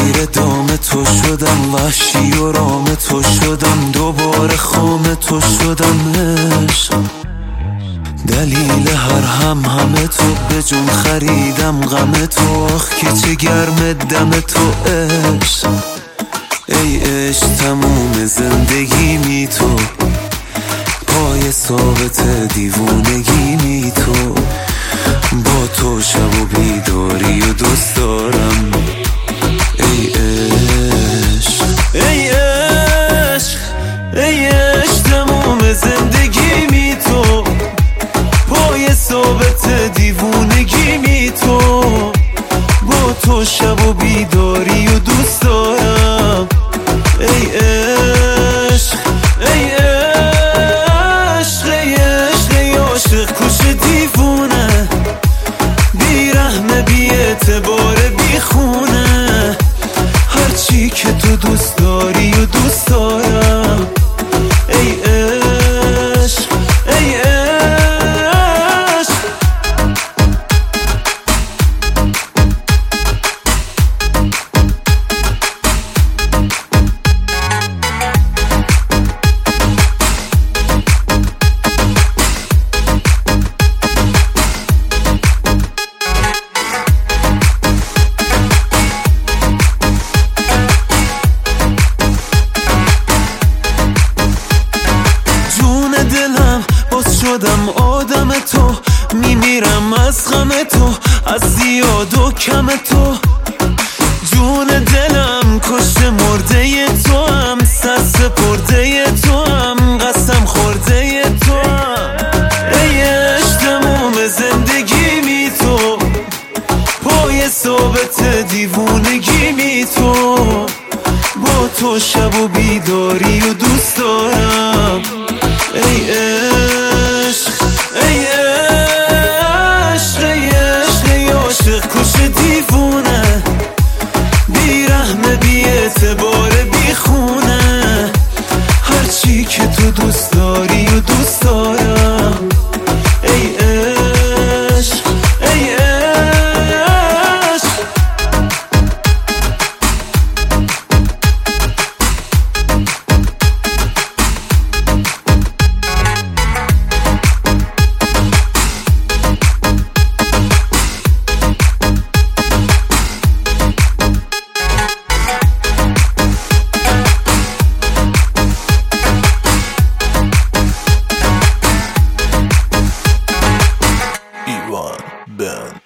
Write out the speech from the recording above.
اسیر دام تو شدم، وحشی و رام تو شدم، دوباره خام تو شدم. عشق دلیل هر همه تو، به جون خریدم غم تو. آخ که چه گرم دم تو. عشق ای عشق تموم زندگی می تو، پای ثابت دیوونگی می تو. با تو شب و بیداری و دوست دارم. ای عشق ای عشق ای عشق تموم زندگی می تو، پای ثابت دیوونگی می تو. با تو شب و بیداری و دوست دارم. ای عشق ای عشق ای عشق ای عاشق کش دیوونه، بی رحمه بی اعتبار بی خونه. هرچی که تو دوست داری و دوست دارم. ای عشق ای عشق. شدم آدم تو، میمیرم از غم تو، از زیاد و کم تو. جون دلم کشته مرده تو هم، سر سپرده تو هم، قسم خورده تو هم. ای عشق تموم زندگی می تو، پای ثابت دیوونگی می تو. با تو شب و بیداری و دوست دارم. ای عشق ای عشق ای عشق ای عاشق کش دیوونه، بی رحمه بی اعتبار بی خونه. هرچی که تو دوست داری و دوست دارم. ای عشق ای عشق. Ben